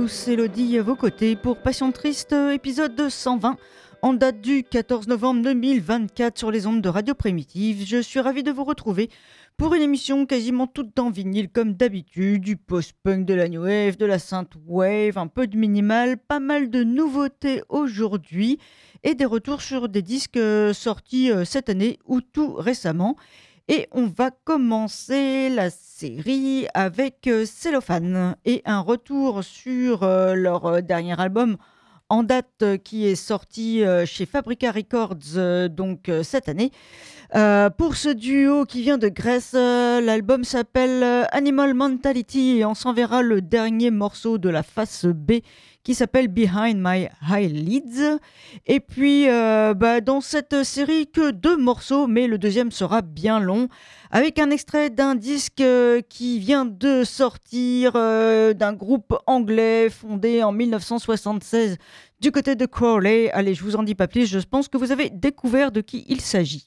tous, Elodie à vos côtés pour Passion Triste, épisode 120, en date du 14 novembre 2024 sur les ondes de Radio Primitive. Je suis ravie de vous retrouver pour une émission quasiment toute en vinyle comme d'habitude, du post-punk, de la new wave, de la synth-wave, un peu de minimal, pas mal de nouveautés aujourd'hui et des retours sur des disques sortis cette année ou tout récemment. Et on va commencer la série avec Cellophane et un retour sur leur dernier album en date qui est sorti chez Fabrica Records cette année. Pour ce duo qui vient de Grèce, l'album s'appelle Animal Mentality et on s'en verra le dernier morceau de la face B qui s'appelle Behind My Eyelids. Et puis, dans cette série, que 2 morceaux, mais le deuxième sera bien long, avec un extrait d'un disque qui vient de sortir d'un groupe anglais fondé en 1976 du côté de Crawley. Allez, je vous en dis pas plus, je pense que vous avez découvert de qui il s'agit.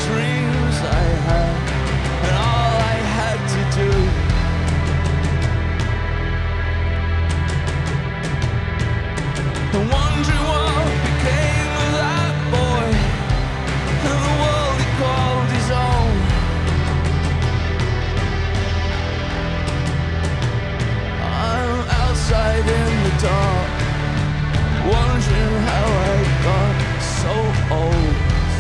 dreams I had, and all I had to do. And wondering what became of that boy, and the world he called his own. I'm outside in the dark, wondering how I got so old.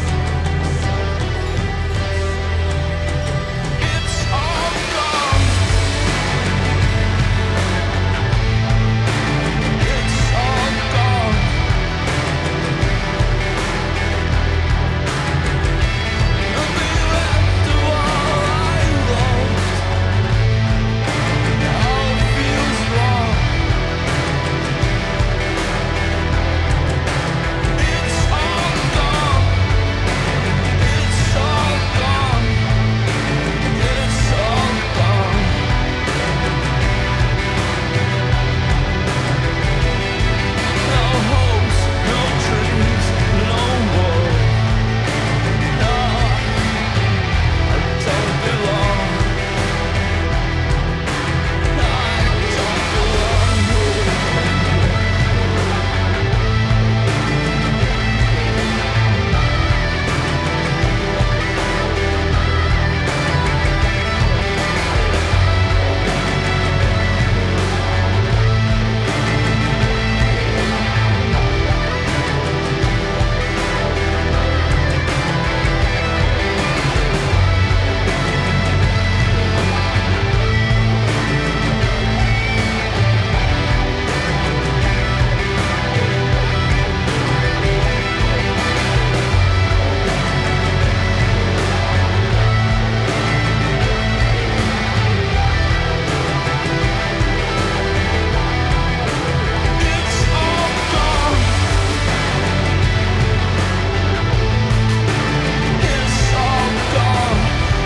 It's all gone. It's all gone. Nothing left of all I lost. It all feels wrong. It's all gone. It's all gone. It's all gone. No hopes, no dreams, no more. No, I don't belong. I don't belong here. It's all gone. It's all gone.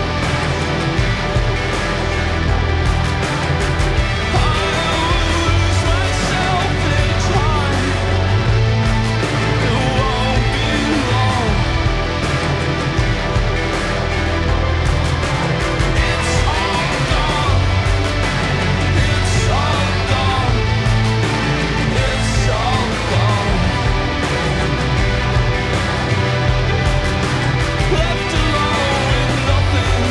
I lose myself in time. It won't be long. It's all gone. It's all gone. It's all gone. Left alone with nothing.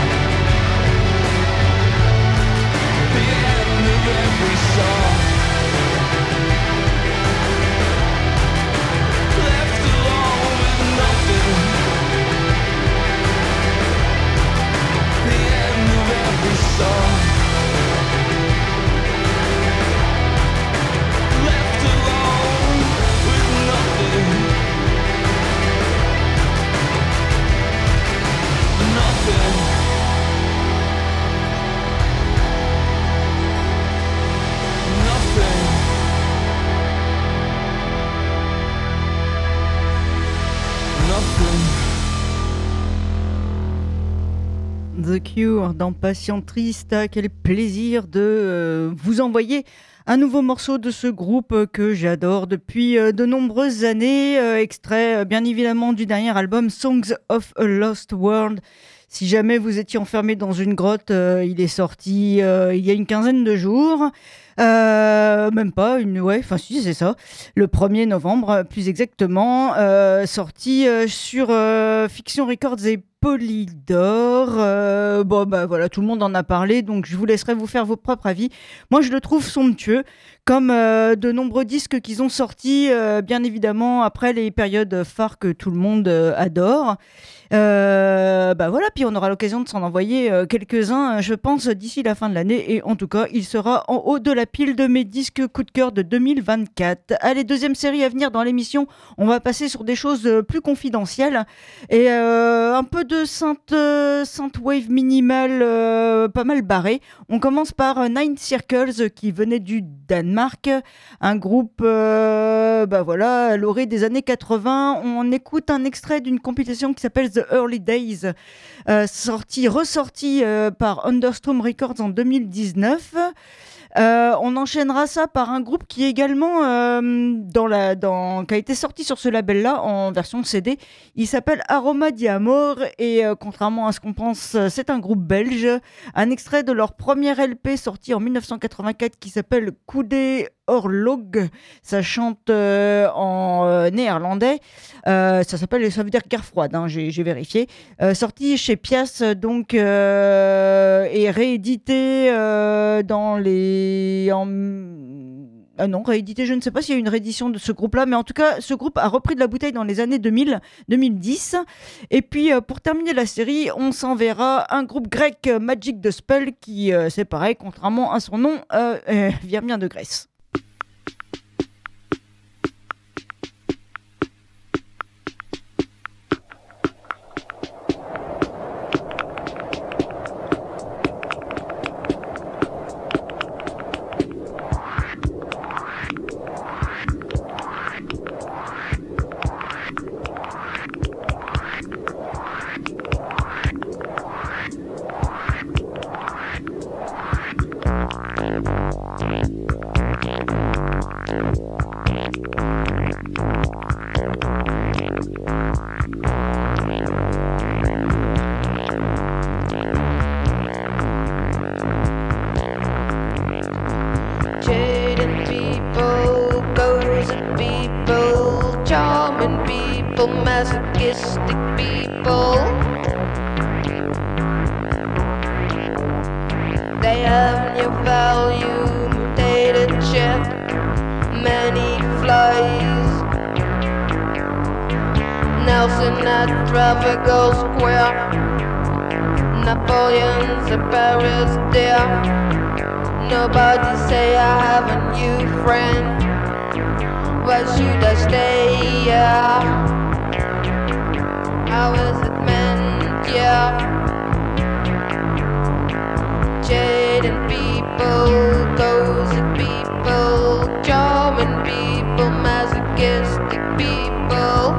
The end of every song. Left alone with nothing. The end of every song. Left alone with nothing. Nothing. Nothing. Nothing. The Cure dans Patient Triste. Quel plaisir de vous envoyer un nouveau morceau de ce groupe que j'adore depuis de nombreuses années. Extrait bien évidemment du dernier album Songs of a Lost World. Si jamais vous étiez enfermé dans une grotte, il est sorti il y a une quinzaine de jours. Même pas, enfin si c'est ça, le 1er novembre plus exactement, sorti sur Fiction Records et Polydor. Bon bah voilà, tout le monde en a parlé, donc je vous laisserai vous faire vos propres avis. Moi je le trouve somptueux, comme de nombreux disques qu'ils ont sortis, bien évidemment après les périodes phares que tout le monde adore. Bah voilà, puis on aura l'occasion de s'en envoyer quelques-uns, je pense, d'ici la fin de l'année, et en tout cas il sera en haut de la pile de mes disques coup de cœur de 2024. Allez, deuxième série à venir dans l'émission, on va passer sur des choses plus confidentielles et un peu de synthwave minimal, pas mal barré. On commence par Nine Circles qui venait du Danemark, un groupe bah voilà, l'orée des années 80. On écoute un extrait d'une compilation qui s'appelle The Early Days, ressorti par Understrom Records en 2019. On enchaînera ça par un groupe qui est également qui a été sorti sur ce label-là en version CD. Il s'appelle Aroma di Amor et contrairement à ce qu'on pense, c'est un groupe belge. Un extrait de leur premier LP sorti en 1984 qui s'appelle Coude Oorlog. Ça chante en néerlandais. Ça veut dire guerre froide, hein, j'ai vérifié. Sorti chez Pias, donc, et réédité non, réédité, je ne sais pas s'il y a une réédition de ce groupe-là, mais en tout cas, ce groupe a repris de la bouteille dans les années 2000, 2010. Et puis, pour terminer la série, on s'enverra un groupe grec, Magic the Spell, qui, c'est pareil, contrairement à son nom, vient bien de Grèce. Masochistic people, they have new value, mutated shit, many flies. Nelson at Trafalgar Square, Napoleon's at Paris there. Nobody say I have a new friend. Why should I stay here? How is it meant, yeah? Jaded people, cozy people, charming people, masochistic people.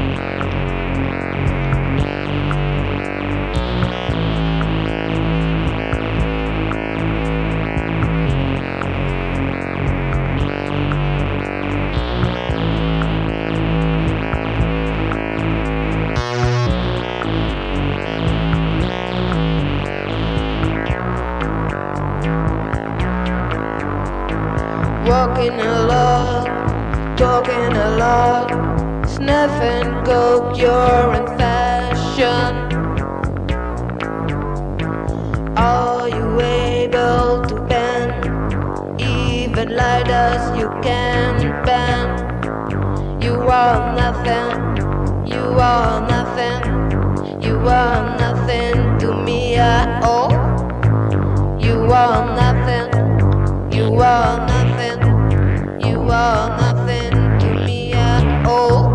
Walking a lot, talking a lot, sniffing coke, you're in fashion. Are you able to bend, even light as you can bend? You are nothing, you are nothing, you are nothing to me at all. You are nothing, you are nothing. You are nothing to me at all.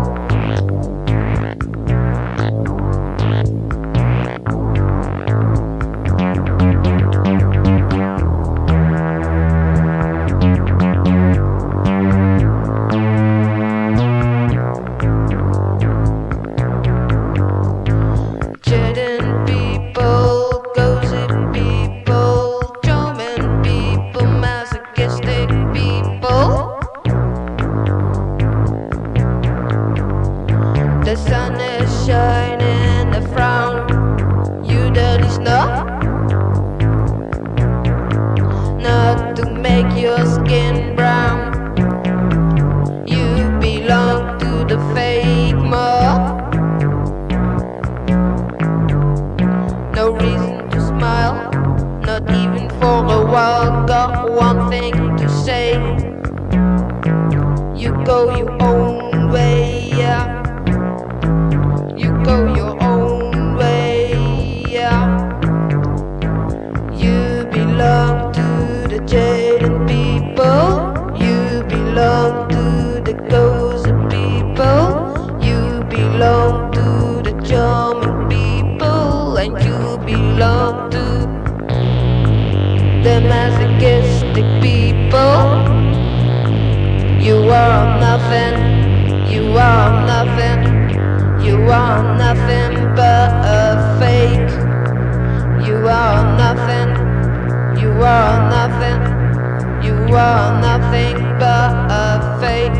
Jaded people, cozy people, charming people, masochistic people. The sun is shining, a frown, you dirty snob. Not to make your skin brown, you belong to the fake mob. No reason to smile, not even for a while. Got one thing to say, you go your own way, yeah. You go your own way, yeah. You belong to the jaded people. You belong to the cozy people. You belong to the charming people. And you belong to the masochistic people. You are nothing, you are nothing. You are nothing but a fake. You are nothing, you are nothing. are nothing but a fake.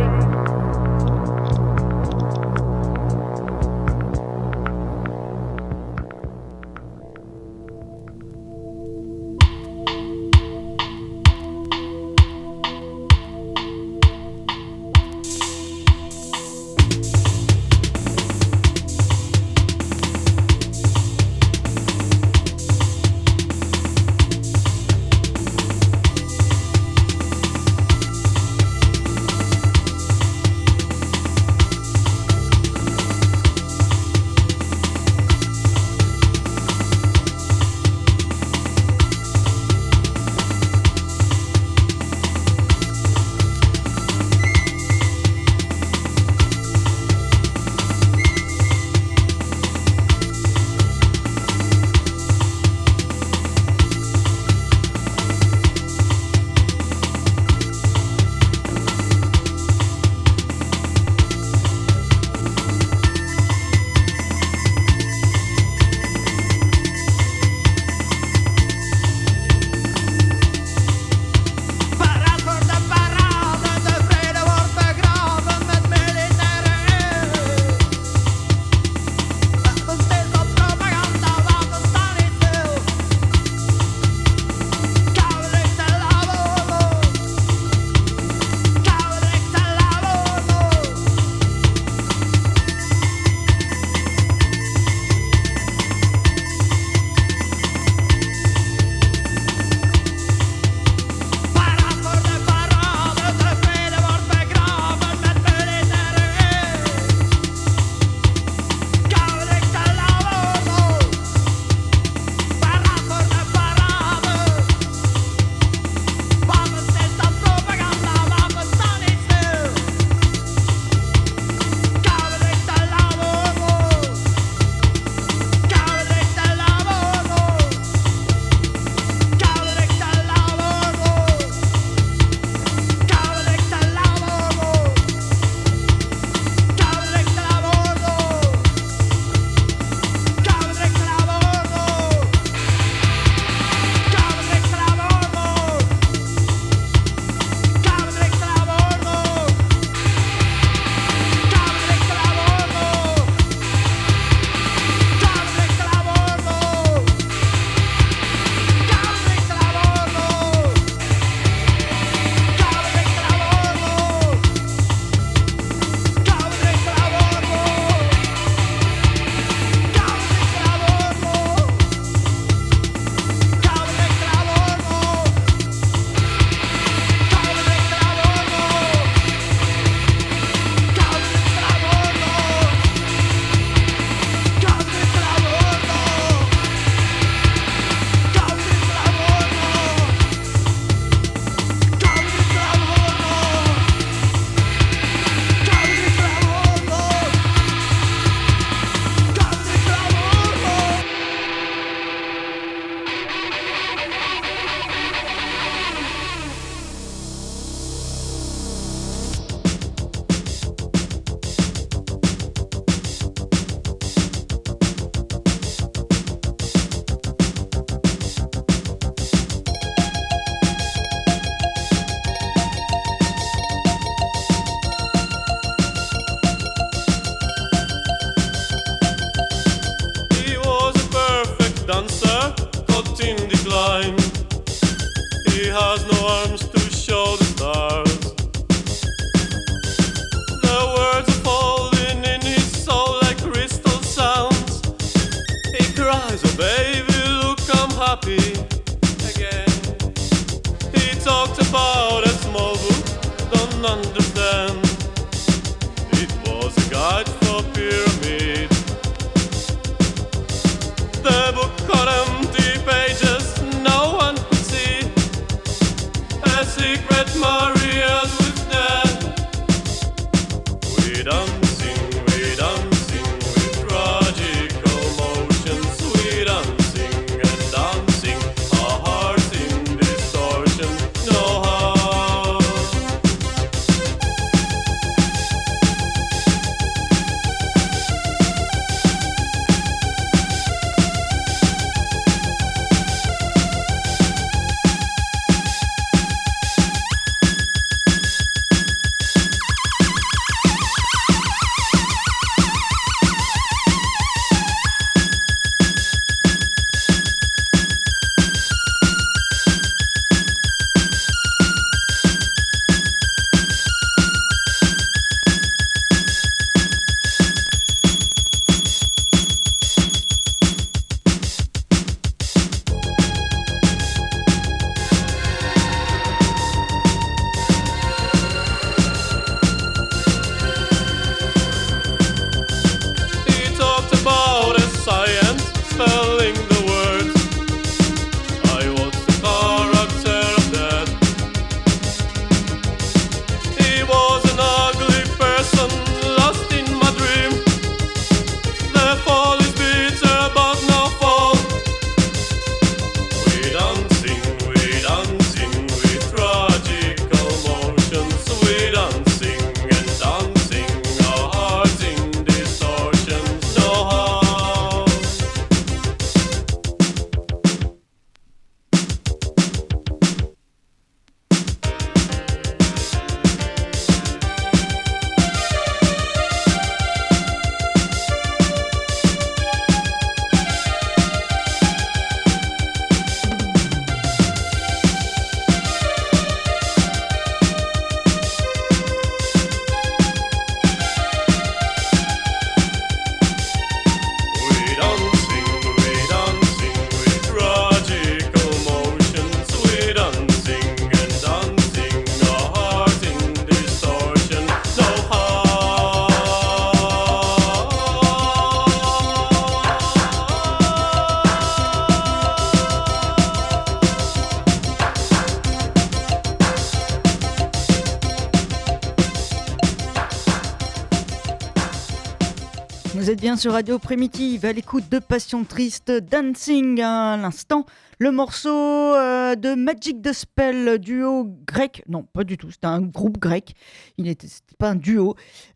Vous êtes bien sur Radio Primitive, à l'écoute de Passion Triste, Dancing à l'instant. Le morceau de Magic the Spell, duo grec, non pas du tout, c'était un groupe grec, c'était pas un duo,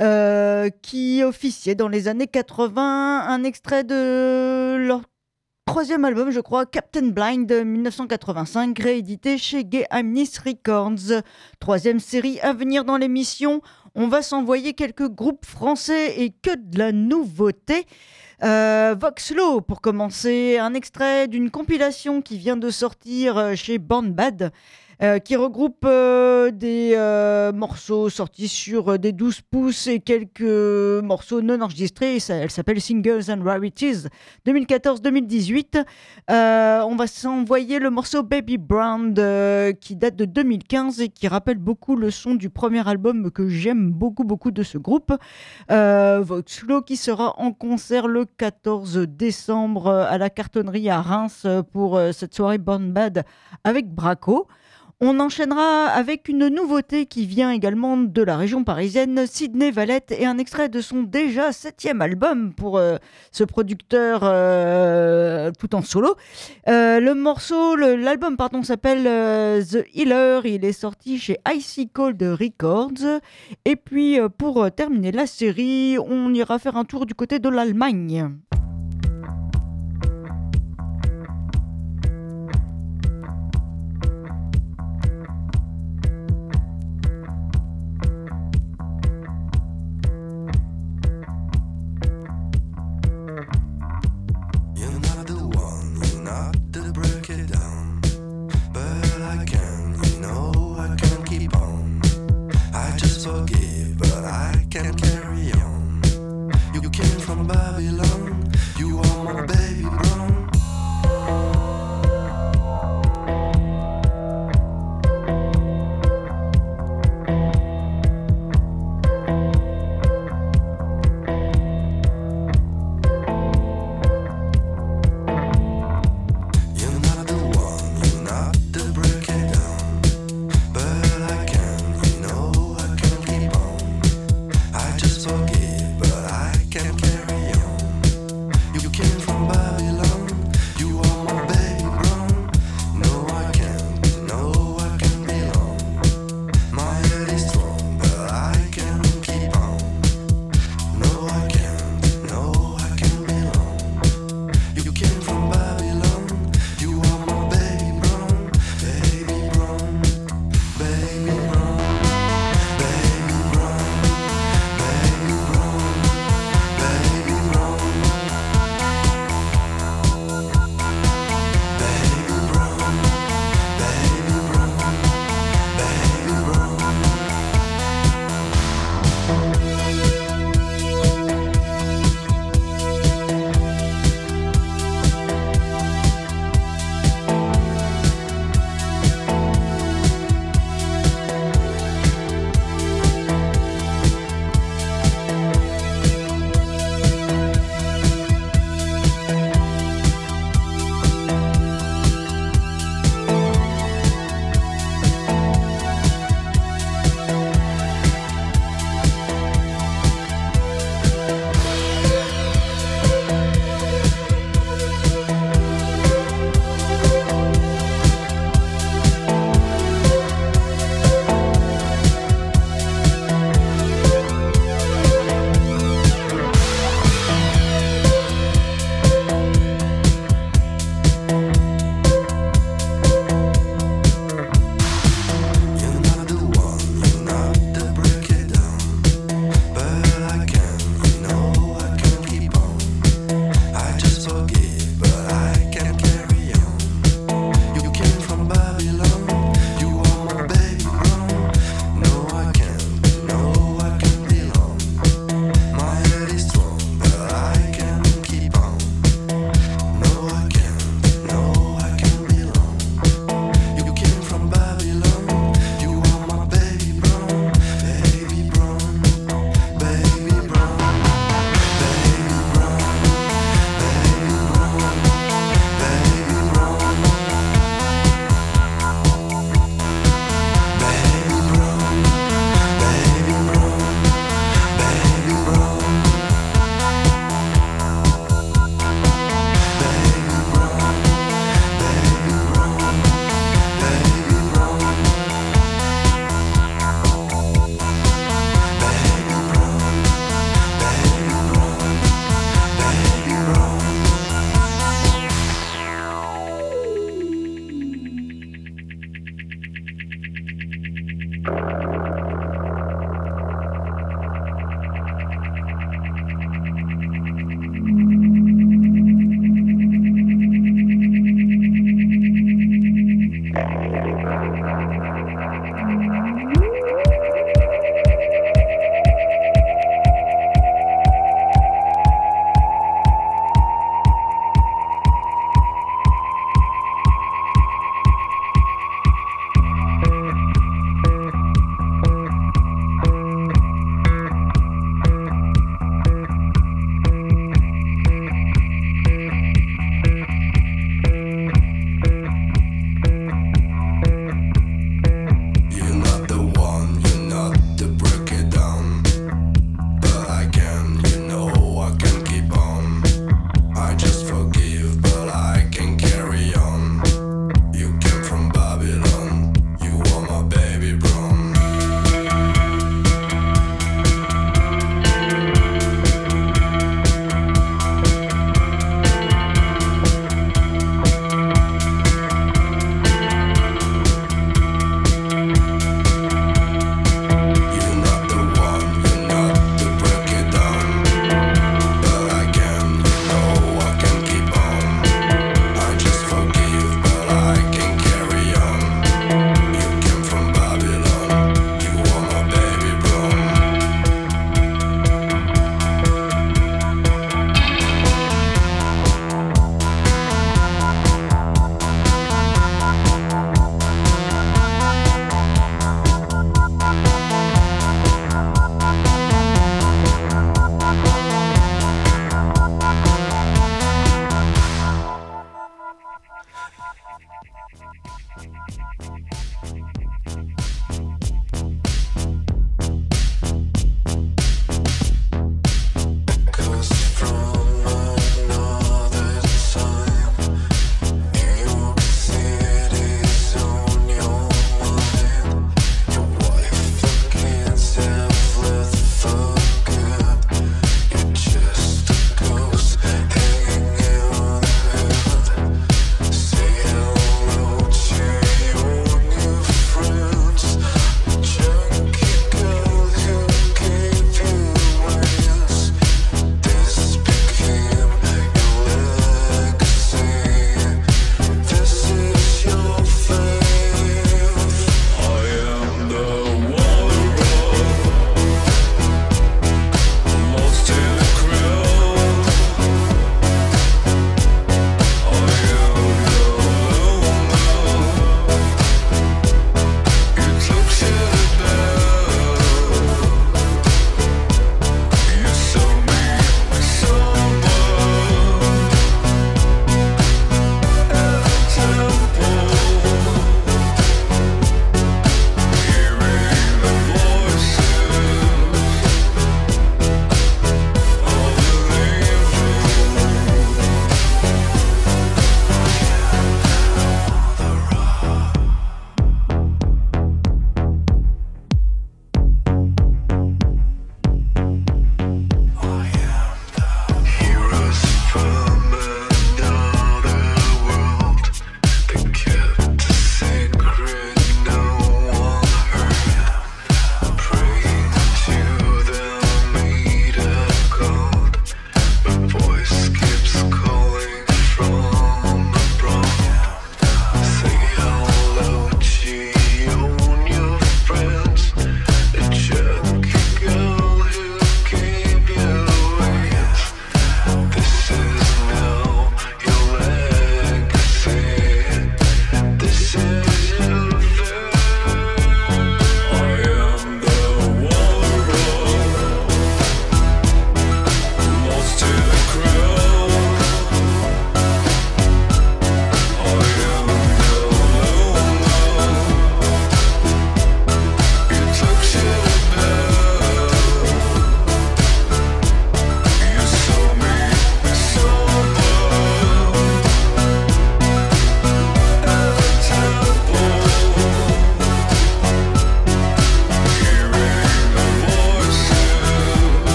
qui officiait dans les années 80, un extrait de leur troisième album, je crois, Captain Blind 1985, réédité chez Gay Amnis Records. Troisième série à venir dans l'émission. On va s'envoyer quelques groupes français et que de la nouveauté. Voxlo, pour commencer, un extrait d'une compilation qui vient de sortir chez Born Bad, qui regroupe des morceaux sortis sur des 12 pouces et quelques morceaux non enregistrés. Elle s'appelle Singles and Rarities 2014-2018. On va s'envoyer le morceau Baby Brown qui date de 2015 et qui rappelle beaucoup le son du premier album que j'aime beaucoup de ce groupe. Voxlo qui sera en concert le 14 décembre à la Cartonnerie à Reims pour cette soirée Born Bad avec Braco. On enchaînera avec une nouveauté qui vient également de la région parisienne, Sydney Valette, et un extrait de son déjà 7e album pour ce producteur tout en solo. L'album s'appelle The Healer, il est sorti chez Icy Cold Records. Et puis pour terminer la série, on ira faire un tour du côté de l'Allemagne. I just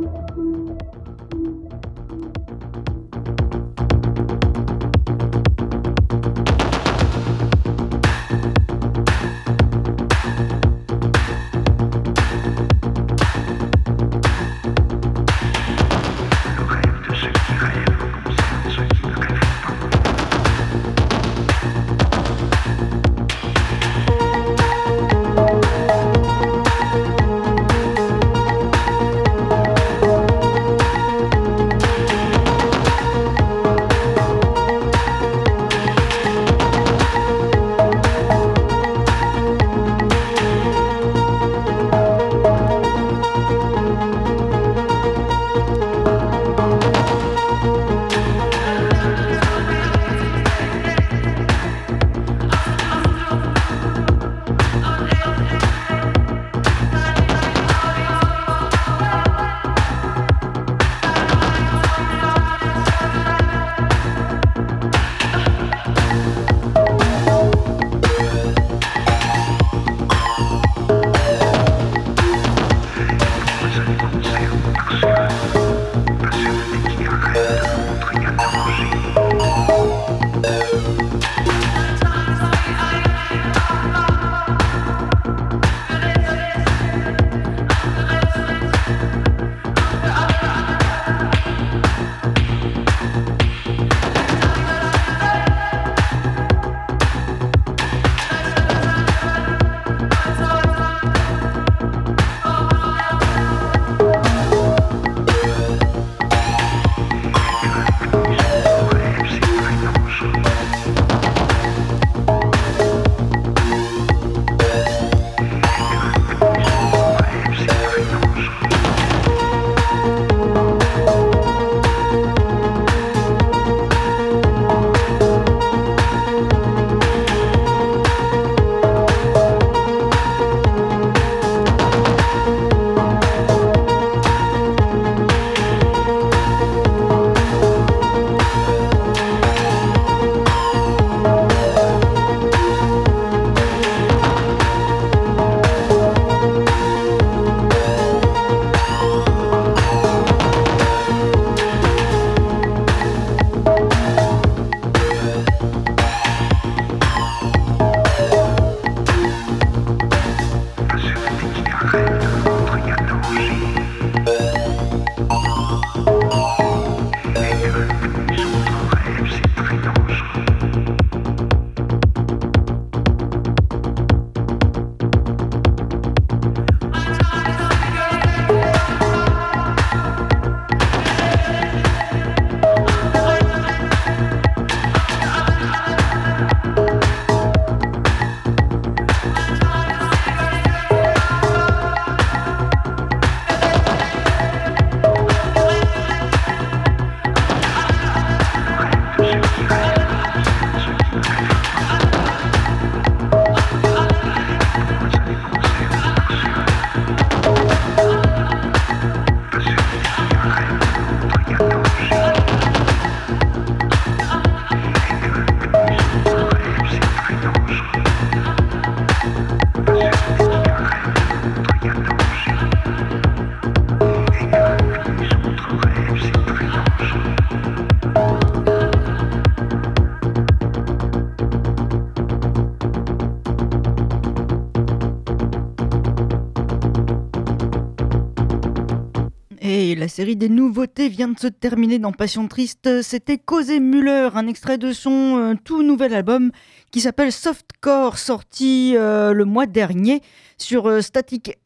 Et la série des nouveautés vient de se terminer dans Passion Triste. C'était Cosey Müller, un extrait de son tout nouvel album qui s'appelle Softcore, sorti le mois dernier sur Static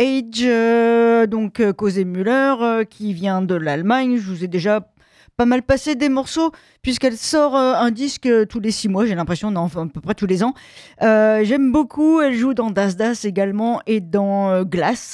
Age. Donc Cosey Müller qui vient de l'Allemagne. Je vous ai déjà pas mal passé des morceaux puisqu'elle sort un disque tous les 6 mois, j'ai l'impression, non, enfin, à peu près tous les ans. J'aime beaucoup, elle joue dans Das Das également et dans Glass.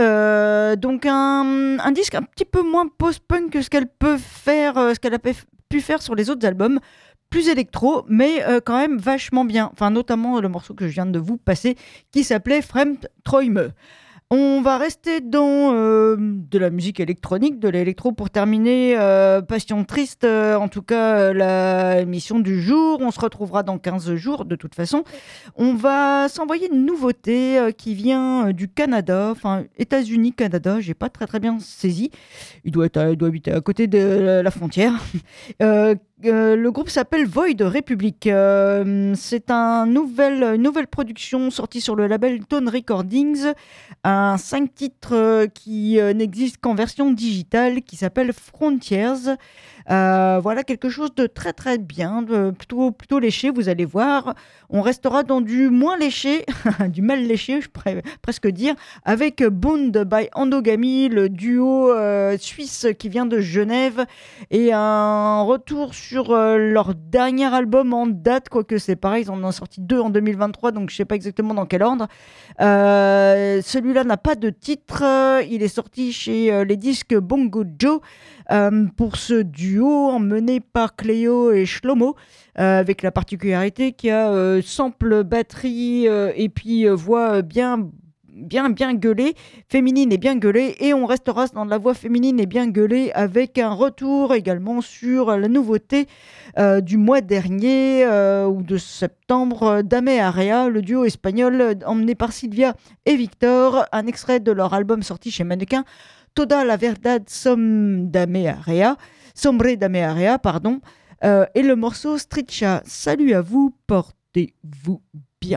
Donc un disque un petit peu moins post-punk que ce qu'elle peut faire, ce qu'elle a pu faire sur les autres albums. Plus électro, mais quand même vachement bien. Enfin, notamment le morceau que je viens de vous passer qui s'appelait Fremdträume. On va rester dans de la musique électronique, de l'électro pour terminer. Passion triste, en tout cas la émission du jour. On se retrouvera dans 15 jours de toute façon. On va s'envoyer une nouveauté qui vient du Canada, enfin États-Unis, Canada, j'ai pas très bien saisi. Il doit habiter à côté de la frontière. Le groupe s'appelle Void Republic. C'est une nouvelle production sortie sur le label Tone Recordings. Un 5 titres qui n'existe qu'en version digitale, qui s'appelle Frontiers. Voilà quelque chose de très bien, plutôt léché, vous allez voir. On restera dans du moins léché, du mal léché, je pourrais presque dire, avec Bound by Endogamy, le duo suisse qui vient de Genève, et un retour sur leur dernier album en date, quoique c'est pareil, ils en ont sorti 2 en 2023, donc je ne sais pas exactement dans quel ordre. Celui-là n'a pas de titre, il est sorti chez les disques Bongo Joe. Pour ce duo emmené par Cléo et Shlomo, avec la particularité qu'il y a sample, batterie et puis voix bien gueulée, féminine et bien gueulée, et on restera dans la voix féminine et bien gueulée avec un retour également sur la nouveauté du mois dernier ou de septembre d'Ame Area, le duo espagnol emmené par Sylvia et Victor, un extrait de leur album sorti chez Mannequin, Toda la verdad sombre d'Ame Area, pardon, et le morceau Stritcha. Salut à vous, portez-vous bien.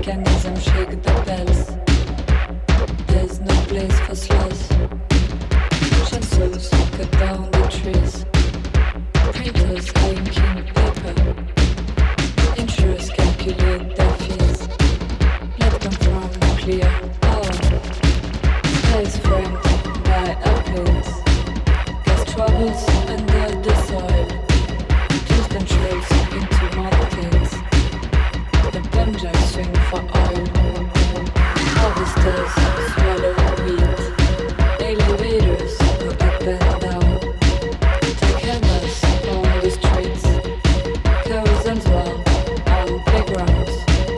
Mechanism shake the bells. There's no place for slugs. Chainsaws cut down the trees. Printers are inking paper. Insurers calculate their fees. Let them from nuclear power. Skies framed by airplanes. Gas troubles under the soil. Just controls into mountains. The bunjacks swing for oil. Harvesters swallow wheat. Elevators go up and down. Take hammers on the streets. Cows and swans on playgrounds.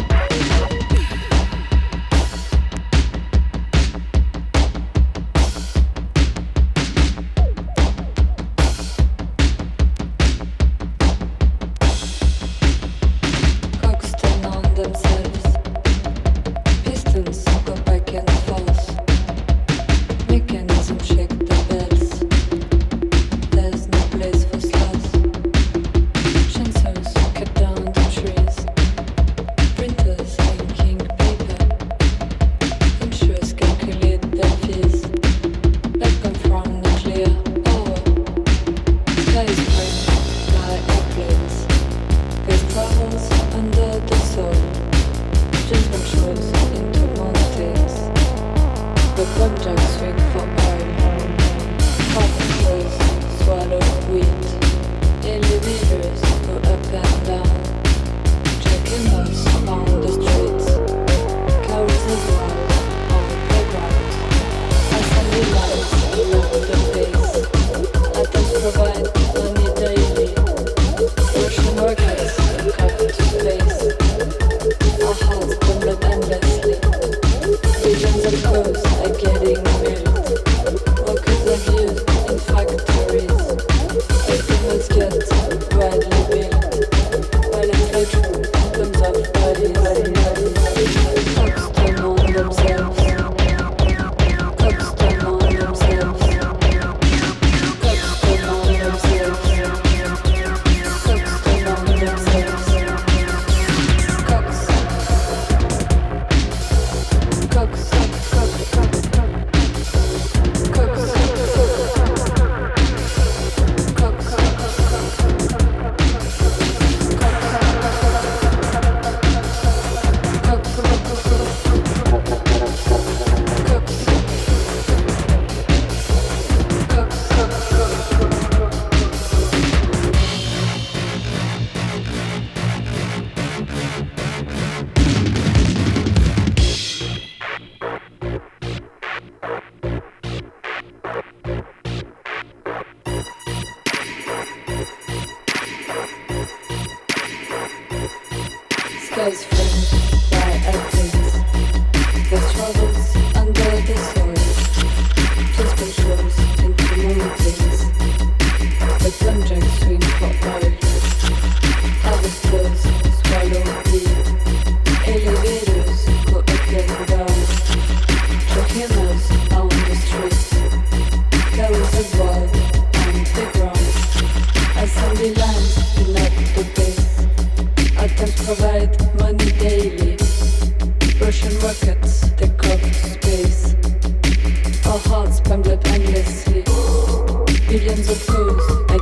Cocks turn on themselves. Pistons go back and forth. Mechanism shake the bells. There's no place for slugs. Chainsaws cut down the trees. Printers inking paper. Insurers calculate their fees. That come from nuclear power. Sky is framed by airplanes. Gas travels under the soil. Just controls into mountains. The bunjacks swing for oil. Harvesters swallow wheat. Elevators go up and down. Jackhammers on the streets. Cows and swans on playgrounds. Assembly lines along the base. Atoms provide money daily. Russian workers come to space. Our hearts tumble endlessly. Billions of crows are getting built. Workers are used in factories. Estimates get widely built. While inflation comes off bodies. Cocks turn on themselves. Cocks turn on themselves. Cocks turn on themselves. Cocks turn on themselves. Cocks. Cocks. Skies framed by airplanes. Gas travels under the soil. Just controls into mountains. The bunjacks swing for oil. Harvesters swallow wheat. Elevators go up and down. Jackhammers on the streets. Cows and swans on playgrounds. Assembly lines like the base. Atoms provide money daily. Russian rockets take off to space. Our hearts pump up endlessly. Billions of cows